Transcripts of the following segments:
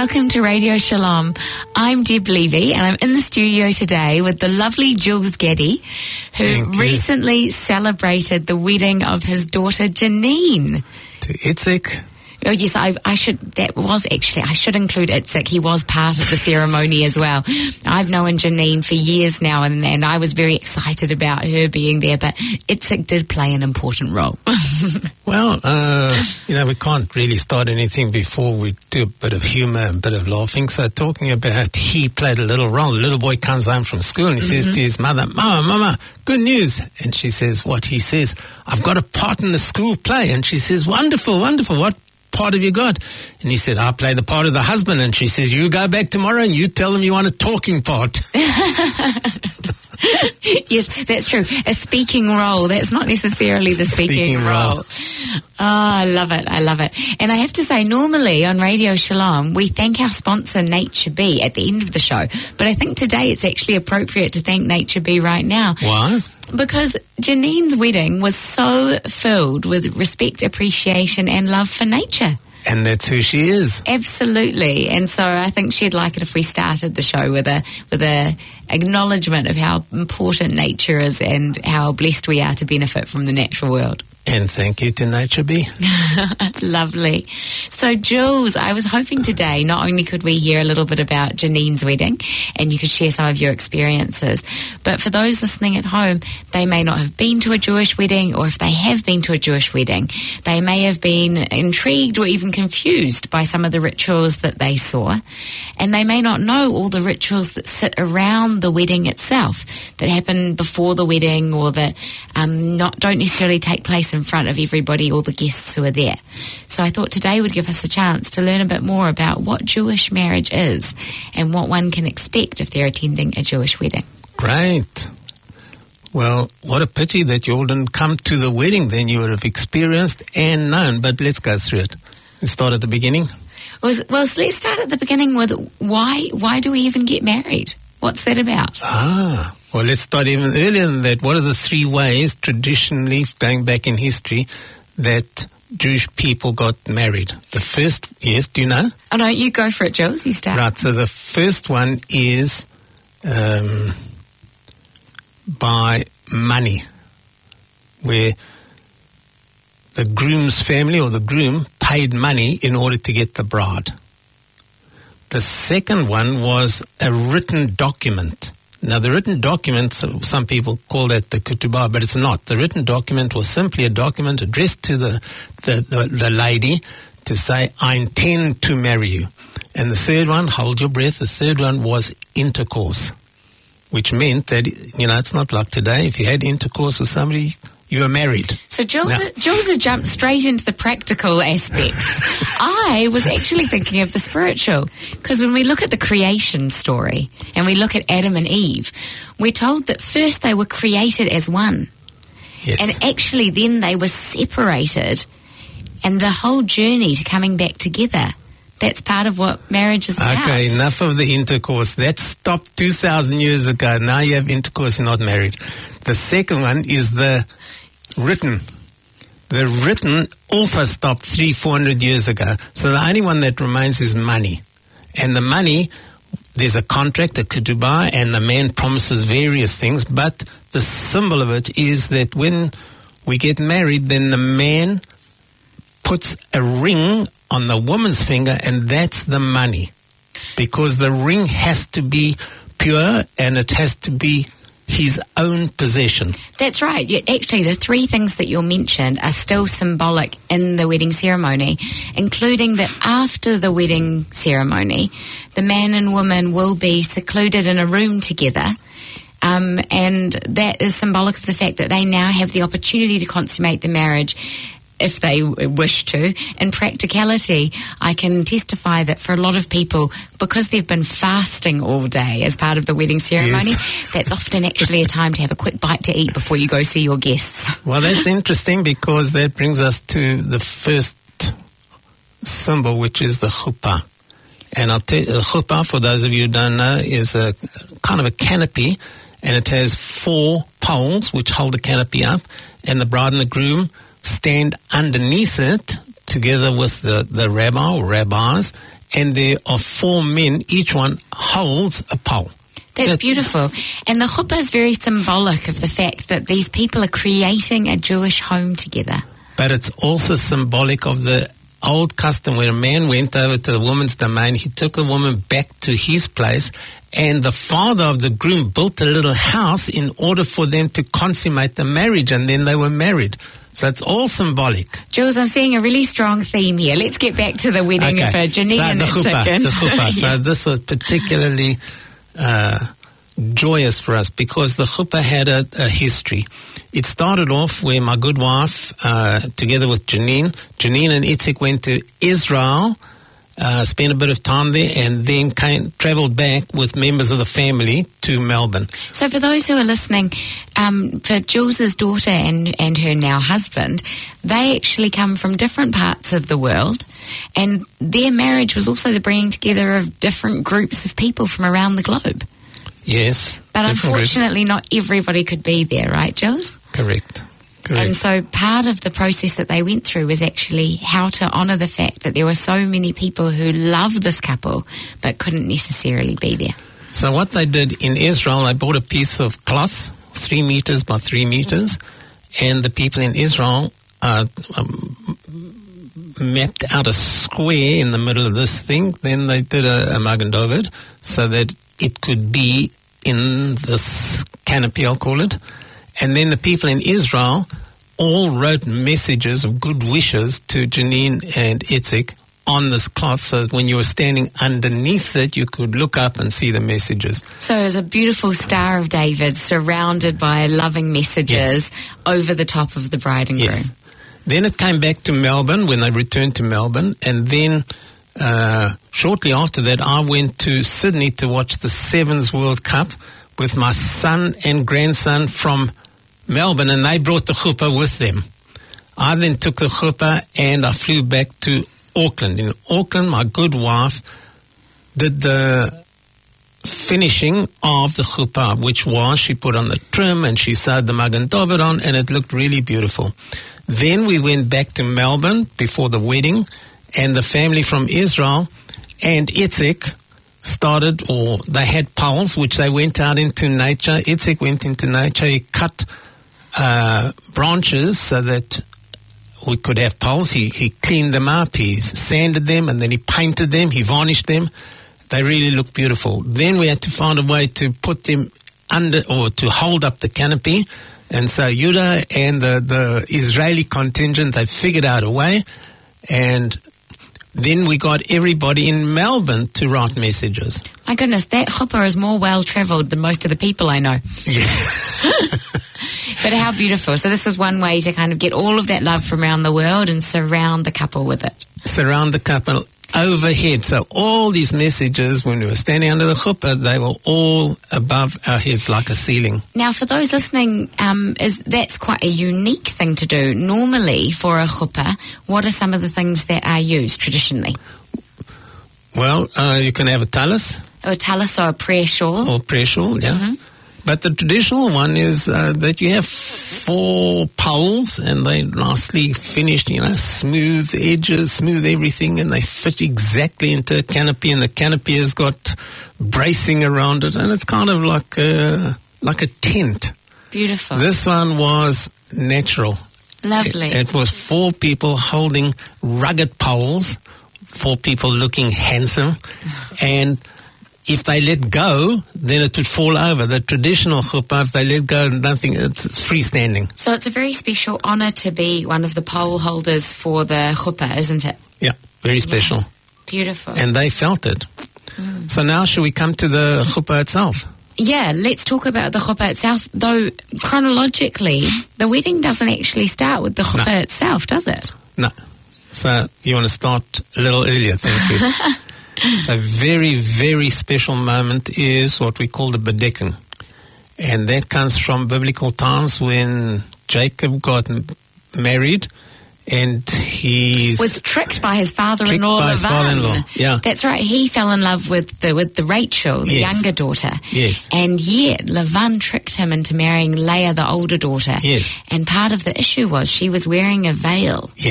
welcome to Radio Shalom. I'm Deb Levy, and I'm in the studio today with the lovely Jules Geddy, who recently celebrated the wedding of his daughter Janine. To Itzik. Oh, yes, I should include Itzik. He was part of the ceremony as well. I've known Janine for years now, and I was very excited about her being there, but Itzik did play an important role. Well, we can't really start anything before we do a bit of humor and a bit of laughing. So talking about he played a little role. The little boy comes home from school and he says to his mother, Mama, good news. And she says what? He says, I've got a part in the school play. And she says, wonderful. What part have you got? And he said, I play the part of the husband. And she says, you go back tomorrow and you tell them you want a talking part. Yes, that's true. A speaking role. That's not necessarily the speaking role. Oh, I love it. And I have to say, normally on Radio Shalom, we thank our sponsor, Nature Bee, at the end of the show. But I think today it's actually appropriate to thank Nature Bee right now. Why? Because Janine's wedding was so filled with respect, appreciation, and love for nature. And that's who she is. Absolutely. And so I think she'd like it if we started the show with a acknowledgement of how important nature is and how blessed we are to benefit from the natural world. And thank you to Nature Bee. Lovely. So, Jules, I was hoping today not only could we hear a little bit about Janine's wedding and you could share some of your experiences, but for those listening at home, they may not have been to a Jewish wedding, or if they have been to a Jewish wedding, they may have been intrigued or even confused by some of the rituals that they saw, and they may not know all the rituals that sit around the wedding itself, that happen before the wedding, or that don't necessarily take place in front of everybody or the guests who are there. So I thought today would give us a chance to learn a bit more about what Jewish marriage is and what one can expect if they're attending a Jewish wedding. Great. Well, what a pity that you all didn't come to the wedding, then you would have experienced and known. But let's go through it. Let's start at the beginning. Well, so let's start at the beginning with why do we even get married? What's that about? Well, let's start even earlier than that. What are the 3 ways, traditionally, going back in history, that Jewish people got married? The first, yes, do you know? Oh, no, you go for it, Jules. You start. Right, so the first one is by money, where the groom's family or the groom paid money in order to get the bride. The second one was a written document. Now, the written document, some people call that the ketubah, but it's not. The written document was simply a document addressed to the lady to say, I intend to marry you. And the third one, hold your breath, the third one was intercourse, which meant that, it's not like today. If you had intercourse with somebody, you were married. So Jules has jumped straight into the practical aspects. I was actually thinking of the spiritual, because when we look at the creation story and we look at Adam and Eve, we're told that first they were created as one. Yes. And actually then they were separated, and the whole journey to coming back together, that's part of what marriage is about. Okay, enough of the intercourse. That stopped 2,000 years ago. Now you have intercourse, you're not married. The second one is the written. The written also stopped 300-400 years ago. So the only one that remains is money. And the money, there's a contract, a ketubah, and the man promises various things. But the symbol of it is that when we get married, then the man puts a ring on the woman's finger, and that's the money. Because the ring has to be pure and it has to be his own possession. That's right. Actually, the 3 things that you mentioned are still symbolic in the wedding ceremony, including that after the wedding ceremony, the man and woman will be secluded in a room together. And that is symbolic of the fact that they now have the opportunity to consummate the marriage if they wish to. In practicality, I can testify that for a lot of people, because they've been fasting all day as part of the wedding ceremony, yes, that's often actually a time to have a quick bite to eat before you go see your guests. Well, that's interesting, because that brings us to the first symbol, which is the chuppah. And I'll tell you, the chuppah, for those of you who don't know, is a kind of a canopy, and it has 4 poles which hold the canopy up, and the bride and the groom stand underneath it together with the rabbi or rabbis, and there are 4 men, each one holds a pole. That's beautiful. And the chuppah is very symbolic of the fact that these people are creating a Jewish home together. But it's also symbolic of the old custom where a man went over to the woman's domain, he took the woman back to his place, and the father of the groom built a little house in order for them to consummate the marriage, and then they were married. So it's all symbolic. Jules, I'm seeing a really strong theme here. Let's get back to the wedding for Janine and Itzik. The chuppah. So this was particularly joyous for us because the chuppah had a history. It started off where my good wife, together with Janine and Itzik went to Israel, spent a bit of time there, and then travelled back with members of the family to Melbourne. So for those who are listening, for Jules's daughter and her now husband, they actually come from different parts of the world, and their marriage was also the bringing together of different groups of people from around the globe. Yes. But unfortunately not everybody could be there, right, Jules? Correct. And so part of the process that they went through was actually how to honour the fact that there were so many people who loved this couple but couldn't necessarily be there. So what they did in Israel, they bought a piece of cloth, 3 meters by 3 meters, and the people in Israel mapped out a square in the middle of this thing. Then they did a Magen David so that it could be in this canopy, I'll call it. And then the people in Israel all wrote messages of good wishes to Janine and Itzik on this cloth, so that when you were standing underneath it, you could look up and see the messages. So it was a beautiful Star of David surrounded by loving messages over the top of the bride and groom. Yes. Then it came back to Melbourne when they returned to Melbourne, and then shortly after that, I went to Sydney to watch the Sevens World Cup with my son and grandson from Melbourne, and they brought the chuppah with them. I then took the chuppah and I flew back to Auckland. In Auckland, my good wife did the finishing of the chuppah, which was she put on the trim and she sewed the Magen David on, and it looked really beautiful. Then we went back to Melbourne before the wedding, and the family from Israel and Itzik started, or they had poles, which they went out into nature. Itzik went into nature. He cut branches so that we could have poles. He cleaned them up. He sanded them, and then he painted them. He varnished them. They really look beautiful. Then we had to find a way to put them under, or to hold up the canopy. And so Yuda and the Israeli contingent, they figured out a way. And then we got everybody in Melbourne to write messages. My goodness, that chuppah is more well-travelled than most of the people I know. Yeah. But how beautiful. So this was one way to kind of get all of that love from around the world and surround the couple with it. Surround the couple overhead. So all these messages, when we were standing under the chuppah, they were all above our heads like a ceiling. Now, for those listening, that's quite a unique thing to do. Normally, for a chuppah, what are some of the things that are used traditionally? Well, you can have a tallis. Or a tallis or a prayer shawl. Or prayer shawl, yeah. Mm-hmm. But the traditional one is that you have 4 poles, and they nicely finished, smooth edges, smooth everything, and they fit exactly into a canopy, and the canopy has got bracing around it, and it's kind of like a tent. Beautiful. This one was natural. Lovely. It was 4 people holding rugged poles, 4 people looking handsome, and if they let go, then it would fall over. The traditional chuppah, if they let go, nothing, it's freestanding. So it's a very special honour to be one of the pole holders for the chuppah, isn't it? Yeah, very special. Yeah. Beautiful. And they felt it. Mm. So now should we come to the chuppah itself? Yeah, let's talk about the chuppah itself. Though chronologically, the wedding doesn't actually start with the chuppah itself, does it? No. So you want to start a little earlier, thank you. So a very, very special moment is what we call the bedeking. And that comes from biblical times when Jacob got married and he was tricked by his father-in-law, Lavan. Yeah. That's right. He fell in love with the Rachel, the younger daughter. Yes. And yet Lavan tricked him into marrying Leah, the older daughter. Yes. And part of the issue was she was wearing a veil. Yes.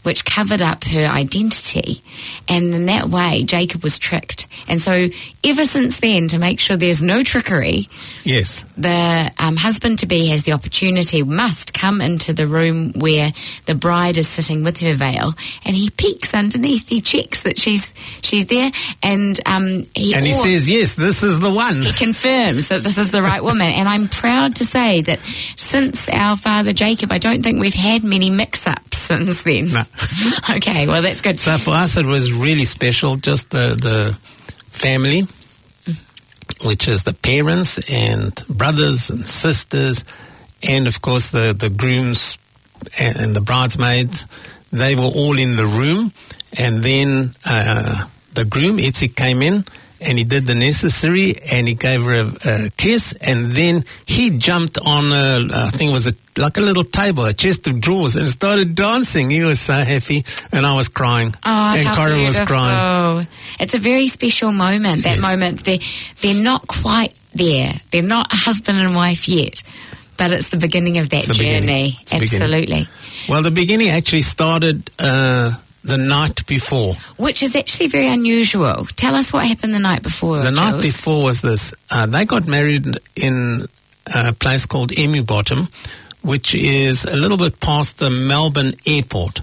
which covered up her identity. And in that way, Jacob was tricked. And so ever since then, to make sure there's no trickery, Yes. the husband-to-be has the opportunity, must come into the room where the bride is sitting with her veil, and he peeks underneath, he checks that she's there, and he says, yes, this is the one. He confirms that this is the right woman. And I'm proud to say that since our father Jacob, I don't think we've had many mix-ups since then. No. Okay, well, that's good. So for us, it was really special, just the family, which is the parents and brothers and sisters, and of course the grooms and the bridesmaids. They were all in the room, and then the groom, Itzik, came in, and he did the necessary, and he gave her a kiss, and then he jumped on I think it was like a little table, a chest of drawers, and started dancing. He was so happy, and I was crying. Oh, and how Corin was beautiful. crying. It's a very special moment, that Yes. moment. They're not quite there. They're not a husband and wife yet, but it's the beginning of that It's the beginning. journey. It's the beginning. Absolutely. Well, the beginning actually started the night before. Which is actually very unusual. Tell us what happened the night before, The night Jules. before was this. They got married in a place called Emu Bottom, which is a little bit past the Melbourne airport.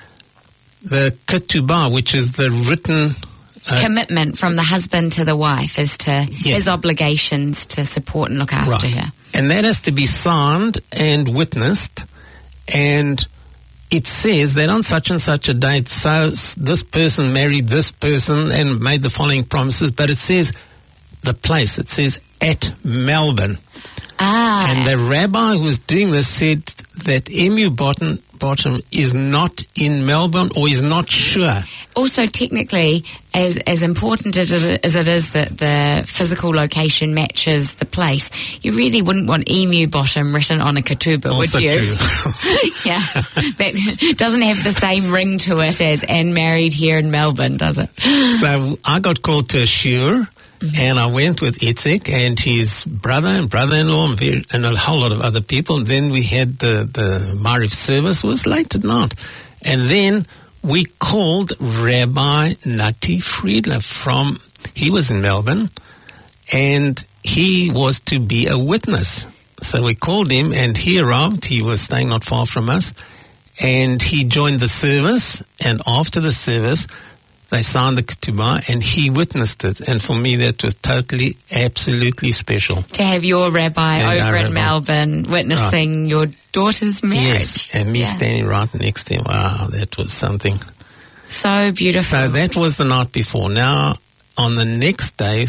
The ketubah, which is the written... commitment from the husband to the wife is to Yes. his obligations to support and look after Right. her. And that has to be signed and witnessed. And it says that on such and such a date, so this person married this person and made the following promises. But it says the place. It says at Melbourne. And the rabbi who was doing this said that Emu Bottom is not in Melbourne, or is not sure. Also, technically, as important as it is that the physical location matches the place, you really wouldn't want Emu Bottom written on a ketubah, Also would you? true. Yeah, that doesn't have the same ring to it as "and married here in Melbourne," does it? So I got called to a shiur, and I went with Itzik and his brother and brother-in-law and a whole lot of other people. And then we had the Marif service. It was late at night. And then we called Rabbi Nati Friedler he was in Melbourne, and he was to be a witness. So we called him, and he arrived. He was staying not far from us, and he joined the service. And after the service, they signed the ketubah, and he witnessed it. And for me, that was totally, absolutely special. To have your rabbi Yeah, over our in rabbi. Melbourne witnessing your daughter's marriage. Yes, and me Yeah. standing right next to him. Wow, that was something. So beautiful. So that was the night before. Now, on the next day,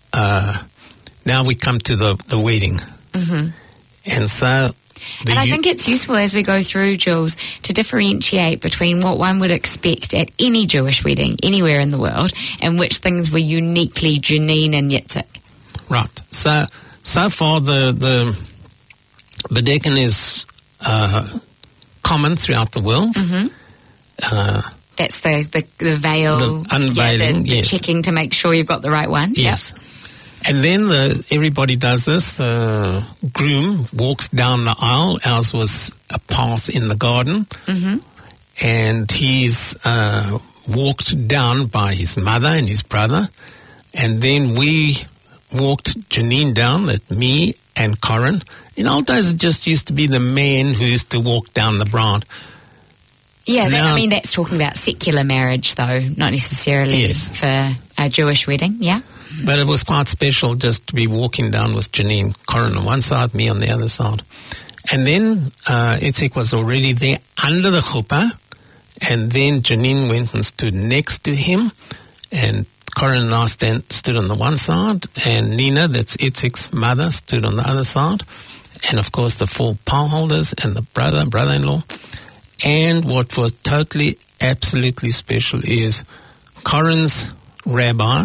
now we come to the wedding. Mm-hmm. And so... And I think it's useful as we go through, Jules, to differentiate between what one would expect at any Jewish wedding anywhere in the world and which things were uniquely Janine and Yitzhak. Right. So far, the Bedekin is common throughout the world. Mm-hmm. That's the veil. The unveiling, the yes. checking to make sure you've got the right one. Yes. Yep. And then everybody does this. The groom walks down the aisle. Ours was a path in the garden. Mm-hmm. And he's walked down by his mother and his brother. And then we walked Janine down, that me and Corin. In old days, it just used to be the man who used to walk down the bride. Yeah, Now, that's talking about secular marriage, though, not necessarily Yes. for a Jewish wedding, yeah? But it was quite special just to be walking down with Janine, Corin on one side, me on the other side. And then Itzik was already there under the chuppah, and then Janine went and stood next to him, and Corin and I stood on the one side, and Nina, that's Itzik's mother, stood on the other side, and of course the four pile holders and the brother-in-law. And what was totally, absolutely special is Janine's rabbi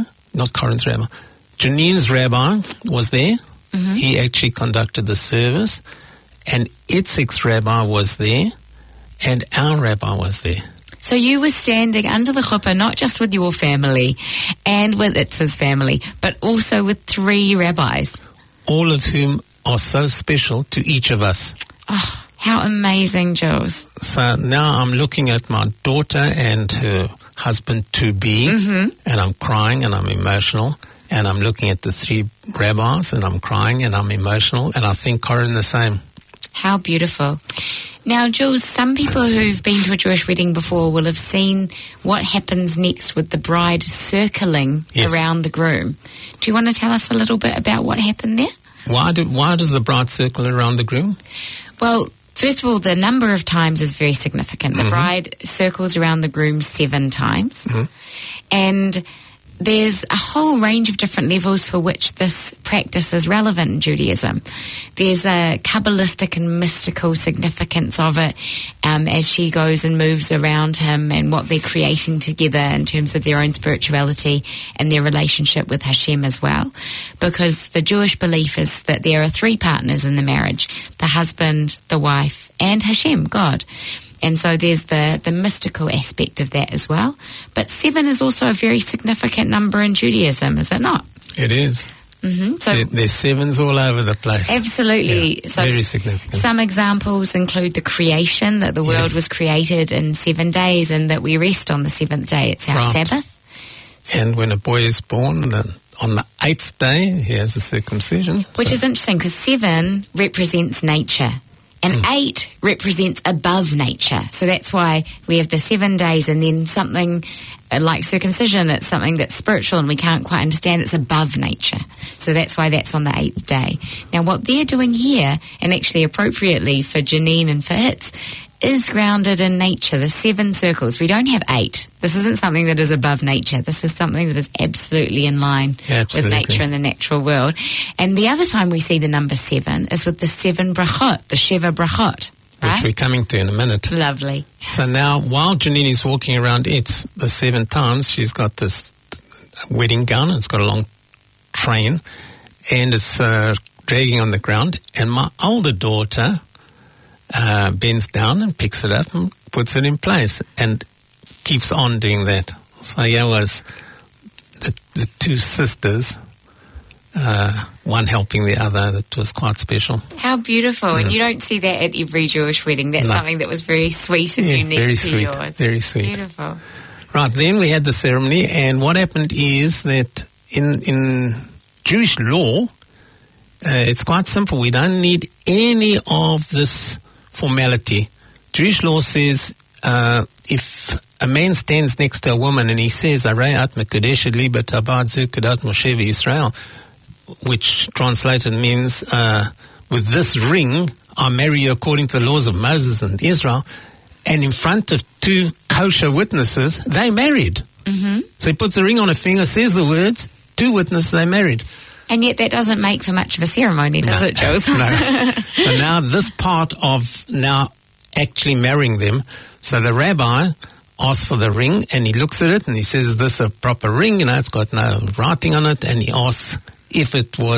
was there. Mm-hmm. He actually conducted the service. And Itzik's rabbi was there. And our rabbi was there. So you were standing under the chuppah, not just with your family and with Itzik's family, but also with three rabbis. All of whom are so special to each of us. Oh, How amazing, Jules. So now I'm looking at my daughter and her husband-to-be, and I'm crying and I'm emotional. And I'm looking at the 3 rabbis and I'm crying and I'm emotional. And I think Corinne the same. How beautiful. Now, Jules, some people who've been to a Jewish wedding before will have seen what happens next with the bride circling around the groom. Do you want to tell us a little bit about what happened there? Why does the bride circle around the groom? Well, first of all, the number of times is very significant. The bride circles around the groom 7 times. And there's a whole range of different levels for which this practice is relevant in Judaism. There's a Kabbalistic and mystical significance of it as she goes and moves around him and what they're creating together in terms of their own spirituality and their relationship with Hashem as well. Because the Jewish belief is that there are 3 partners in the marriage: the husband, the wife, and Hashem, God. And so there's the mystical aspect of that as well. But 7 is also a very significant number in Judaism, is it not? It is. So there's 7s all over the place. Absolutely. Yeah, so very significant. Some examples include the creation, that the world was created in 7 days and that we rest on the 7th day. It's our Sabbath. And when a boy is born, on the 8th day, he has a circumcision. Which is interesting because 7 represents nature. And 8 represents above nature. So that's why we have the 7 days, and then something like circumcision, it's something that's spiritual and we can't quite understand. It's above nature. So that's why that's on the 8th day. Now what they're doing here, and actually appropriately for Janine and for Hitz, is grounded in nature. The 7 circles. We don't have 8. This isn't something that is above nature. This is something that is absolutely in line with nature and the natural world. And the other time we see the number 7 is with the 7 brachot, the Sheva brachot. Right? Which we're coming to in a minute. Lovely. So now, while Janine is walking around it the 7 times, she's got this wedding gown, and it's got a long train, and it's dragging on the ground. And my older daughter bends down and picks it up and puts it in place and keeps on doing that. So here was the 2 sisters, one helping the other. That was quite special. How beautiful. And you don't see that at every Jewish wedding. That's something that was very sweet and unique very to sweet, yours. Very sweet. Beautiful. Right, then we had the ceremony, and what happened is that in Jewish law, it's quite simple. We don't need any of this formality. Jewish law says if a man stands next to a woman and he says, Arayat Mekudeshet Libat Abad Zukadat Moshe Israel, which translated means, with this ring, I marry you according to the laws of Moses and Israel, and in front of 2 kosher witnesses, they married. So he puts the ring on a finger, says the words, 2 witnesses, they married. And yet that doesn't make for much of a ceremony, does it, Jules? No. So now this part of now actually marrying them, so the rabbi asks for the ring and he looks at it and he says, is this a proper ring? You know, it's got no writing on it, and he asks if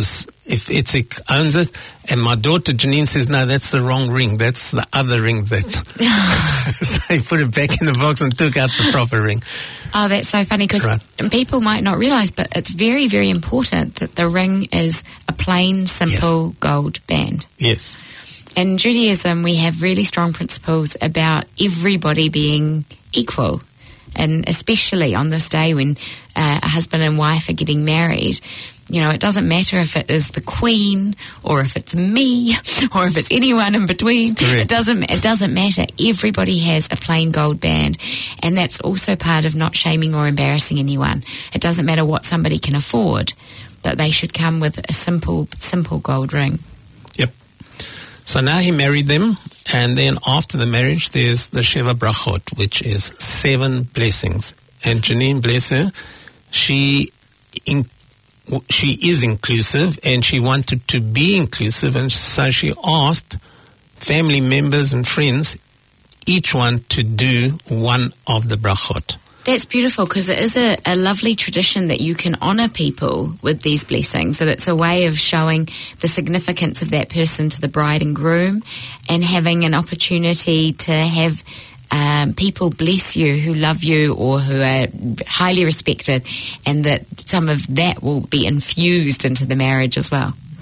Itzik owns it. And my daughter Janine says, no, that's the wrong ring. That's the other ring that... So he put it back in the box and took out the proper ring. Oh, that's so funny because people might not realize, but it's very, very important that the ring is a plain, simple gold band. Yes. In Judaism, we have really strong principles about everybody being equal. And especially on this day when a husband and wife are getting married, you know, it doesn't matter if it is the Queen or if it's me or if it's anyone in between. Correct. It doesn't matter. Everybody has a plain gold band, and that's also part of not shaming or embarrassing anyone. It doesn't matter what somebody can afford, that they should come with a simple gold ring. Yep. So now he married them, and then after the marriage, there's the Sheva Brachot, which is 7 blessings. And Janine, bless her, she is inclusive, and she wanted to be inclusive, and so she asked family members and friends, each one to do one of the brachot. That's beautiful because it is a lovely tradition that you can honour people with these blessings, that it's a way of showing the significance of that person to the bride and groom, and having an opportunity to have people bless you who love you or who are highly respected, and that some of that will be infused into the marriage as well.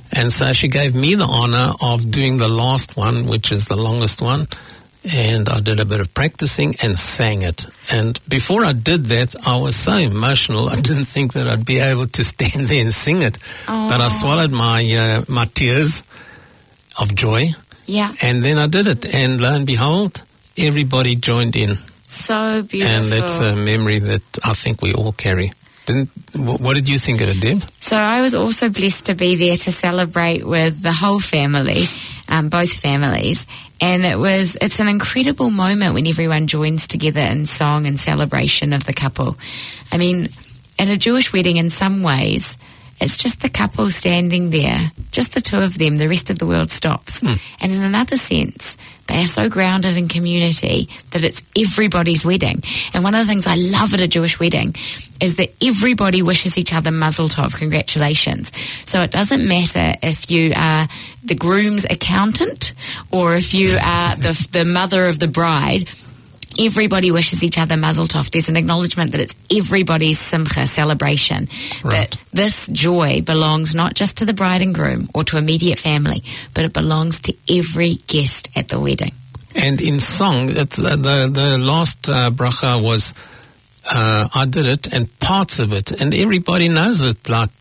And so she gave me the honor of doing the last one, which is the longest one. And I did a bit of practicing and sang it. And before I did that, I was so emotional, I didn't think that I'd be able to stand there and sing it. Oh. But I swallowed my tears of joy. Yeah. And then I did it. And lo and behold, everybody joined in. So beautiful. And that's a memory that I think we all carry. What did you think of it, Deb? So I was also blessed to be there to celebrate with the whole family, both families. And it's an incredible moment when everyone joins together in song and celebration of the couple. I mean, in a Jewish wedding, in some ways, it's just the couple standing there, just the two of them. The rest of the world stops. And in another sense, they are so grounded in community that it's everybody's wedding. And one of the things I love at a Jewish wedding is that everybody wishes each other mazel tov, congratulations. So it doesn't matter if you are the groom's accountant or if you are the mother of the bride. Everybody wishes each other mazel tov. There's an acknowledgement that it's everybody's simcha, celebration. Right. That this joy belongs not just to the bride and groom or to immediate family, but it belongs to every guest at the wedding. And in song, it's, the last bracha was, I did it, and parts of it, and everybody knows it, like,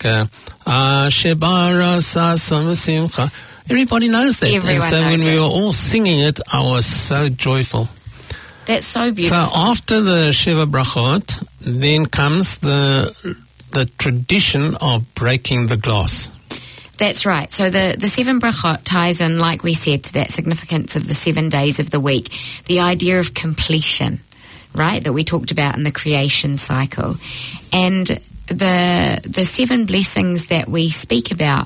Shebara Sasam Simcha. Everybody knows that. Everyone and so knows when we it. were all singing it, I was so joyful. That's so beautiful. So after the Sheva Brachot, then comes the tradition of breaking the glass. That's right. So the 7 brachot ties in, like we said, to that significance of the 7 days of the week, the idea of completion, right, that we talked about in the creation cycle. And the 7 blessings that we speak about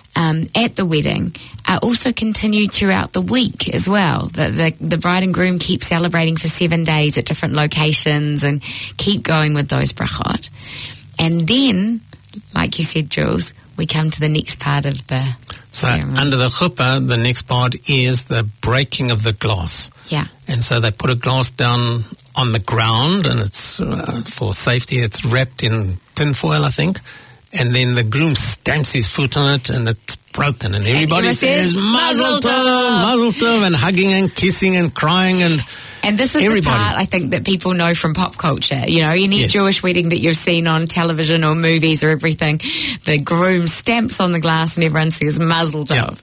at the wedding are also continued throughout the week as well. The bride and groom keep celebrating for 7 days at different locations and keep going with those brachot. And then, like you said, Jules, we come to the next part of the ceremony. Under the chuppah, the next part is the breaking of the glass. Yeah. And so they put a glass down on the ground, and it's for safety. It's wrapped in tinfoil, I think. And then the groom stamps his foot on it, and it's broken. And everybody says, Mazel Tov, Mazel Tov, and hugging and kissing and crying. And this is everybody. the part, I think, that people know from pop culture. You know, any Yes. Jewish wedding that you've seen on television or movies or everything, the groom stamps on the glass and everyone says, Mazel Tov.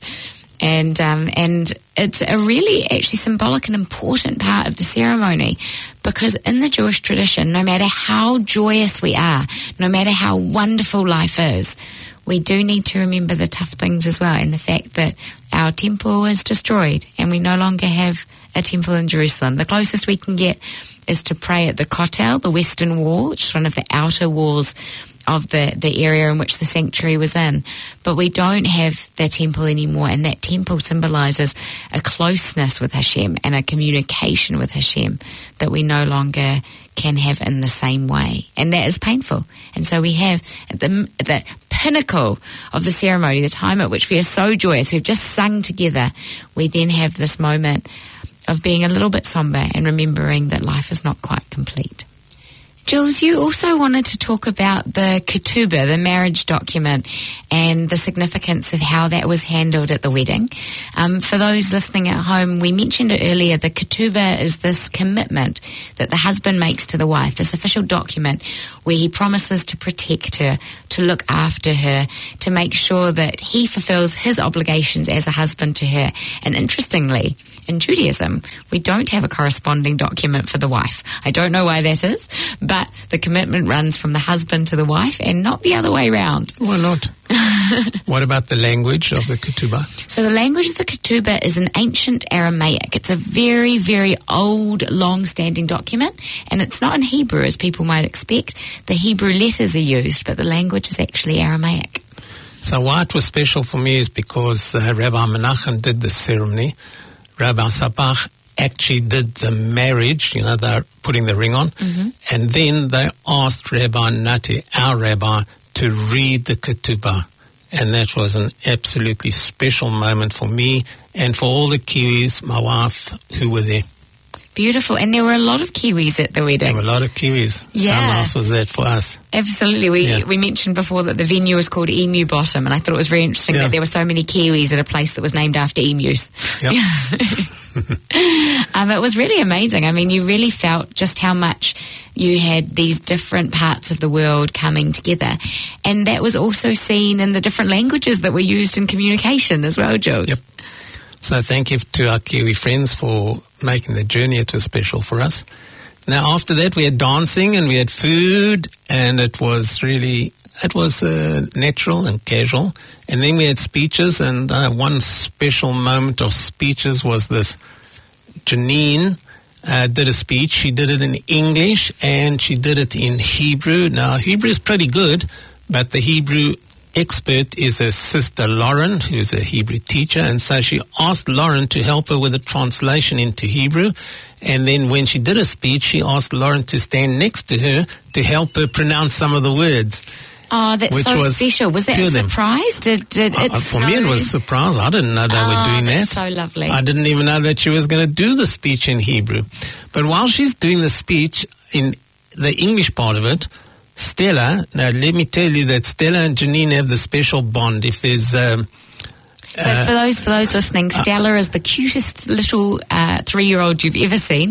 Yeah. And it's a really actually symbolic and important part of the ceremony, because in the Jewish tradition, no matter how joyous we are, no matter how wonderful life is, we do need to remember the tough things as well, and the fact that our temple is destroyed and we no longer have a temple in Jerusalem. The closest we can get is to pray at the Kotel, the western wall, which is one of the outer walls of the area in which the sanctuary was in. But we don't have the temple anymore, and that temple symbolizes a closeness with Hashem and a communication with Hashem that we no longer can have in the same way. And that is painful. And so we have at the pinnacle of the ceremony, the time at which we are so joyous, we've just sung together, we then have this moment of being a little bit somber and remembering that life is not quite complete. Jules, you also wanted to talk about the ketubah, the marriage document, and the significance of how that was handled at the wedding. For those listening at home, we mentioned it earlier, the ketubah is this commitment that the husband makes to the wife, this official document where he promises to protect her, to look after her, to make sure that he fulfills his obligations as a husband to her. And interestingly, in Judaism, we don't have a corresponding document for the wife. I don't know why that is, but the commitment runs from the husband to the wife and not the other way around. Why not? What about the language of the ketubah? So the language of the ketubah is an ancient Aramaic. It's a very, very old, long-standing document, and it's not in Hebrew, as people might expect. The Hebrew letters are used, but the language is actually Aramaic. So why it was special for me is because Rabbi Menachem did the ceremony. Rabbi Sabach actually did the marriage, you know, they're putting the ring on, and then they asked Rabbi Nati, our rabbi, to read the ketubah. And that was an absolutely special moment for me and for all the Kiwis, my wife, who were there. Beautiful. And there were a lot of Kiwis at the wedding. There were a lot of Kiwis. Yeah. How nice was that for us? Absolutely. We mentioned before that the venue was called Emu Bottom, and I thought it was very interesting that there were so many Kiwis at a place that was named after emus. Yep. It was really amazing. I mean, you really felt just how much you had these different parts of the world coming together. And that was also seen in the different languages that were used in communication as well, Jules. Yep. So thank you to our Kiwi friends for making the journey. It was special for us. Now, after that, we had dancing and we had food, and it was natural and casual. And then we had speeches, and one special moment of speeches was this. Janine did a speech. She did it in English and she did it in Hebrew. Now, Hebrew is pretty good, but the Hebrew expert is her sister Lauren, who's a Hebrew teacher, and so she asked Lauren to help her with the translation into Hebrew. And then when she did a speech, she asked Lauren to stand next to her to help her pronounce some of the words. Oh, that's so special. Was that a surprise? For me, it was a surprise. I didn't know they were doing that. That's so lovely. I didn't even know that she was going to do the speech in Hebrew. But while she's doing the speech in the English part of it, Stella, now let me tell you that Stella and Janine have the special bond. If there's... So for those listening, Stella is the cutest little 3-year-old you've ever seen.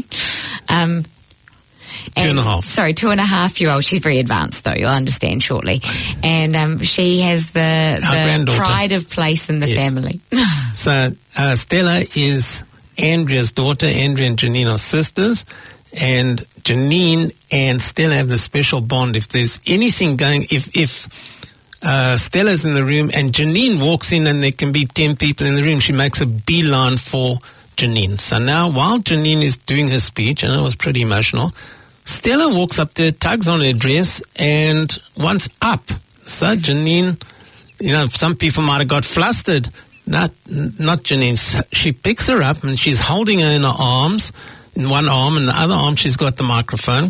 2.5-year-old. She's very advanced, though. You'll understand shortly. And she has the pride of place in the family. So Stella is Andrea's daughter. Andrea and Janine are sisters. And Janine and Stella have the special bond. If there's anything going, if Stella's in the room and Janine walks in and there can be 10 people in the room, she makes a beeline for Janine. So now, while Janine is doing her speech, and it was pretty emotional, Stella walks up to her, tugs on her dress, and wants up. So Janine, some people might have got flustered. Not Janine. She picks her up and she's holding her in her arms, in one arm, and the other arm she's got the microphone.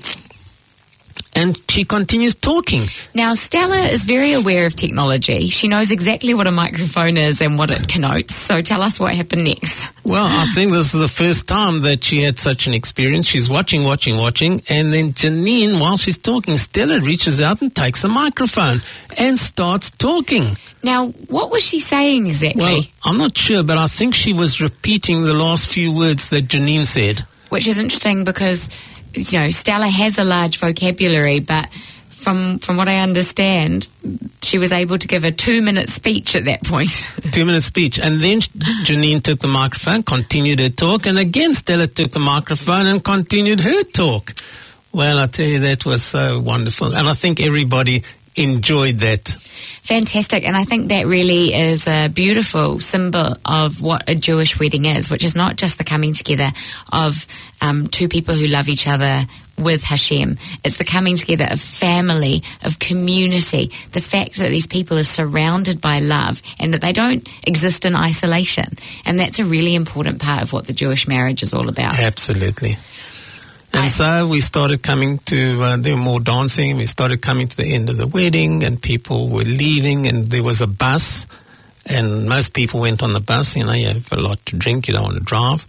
And she continues talking. Now, Stella is very aware of technology. She knows exactly what a microphone is and what it connotes. So tell us what happened next. Well, I think this is the first time that she had such an experience. She's watching. And then Janine, while she's talking, Stella reaches out and takes the microphone and starts talking. Now, what was she saying exactly? Well, I'm not sure, but I think she was repeating the last few words that Janine said. Which is interesting because... Stella has a large vocabulary, but from what I understand, she was able to give a 2-minute speech at that point. 2-minute speech. And then Janine took the microphone, continued her talk, and again Stella took the microphone and continued her talk. Well, I tell you, that was so wonderful. And I think everybody enjoyed that. Fantastic. And I think that really is a beautiful symbol of what a Jewish wedding is, which is not just the coming together of two people who love each other with Hashem. It's the coming together of family, of community, the fact that these people are surrounded by love and that they don't exist in isolation. And that's a really important part of what the Jewish marriage is all about. Absolutely. And so we started coming to, there were more dancing, we started coming to the end of the wedding and people were leaving and there was a bus and most people went on the bus. You have a lot to drink, you don't want to drive.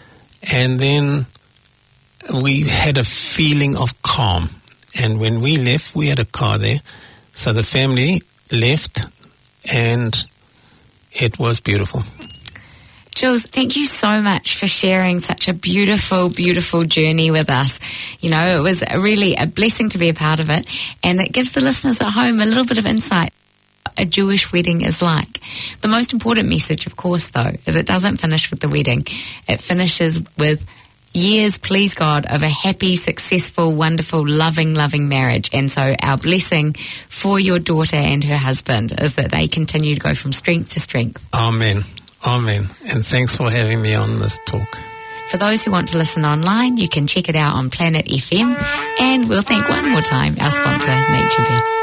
And then we had a feeling of calm. And when we left, we had a car there. So the family left and it was beautiful. Jules, thank you so much for sharing such a beautiful, beautiful journey with us. It was really a blessing to be a part of it, and it gives the listeners at home a little bit of insight what a Jewish wedding is like. The most important message, of course, though, is it doesn't finish with the wedding. It finishes with years, please God, of a happy, successful, wonderful, loving marriage. And so our blessing for your daughter and her husband is that they continue to go from strength to strength. Amen. Amen. And thanks for having me on this talk. For those who want to listen online, you can check it out on Planet FM. And we'll thank one more time our sponsor, NatureBee.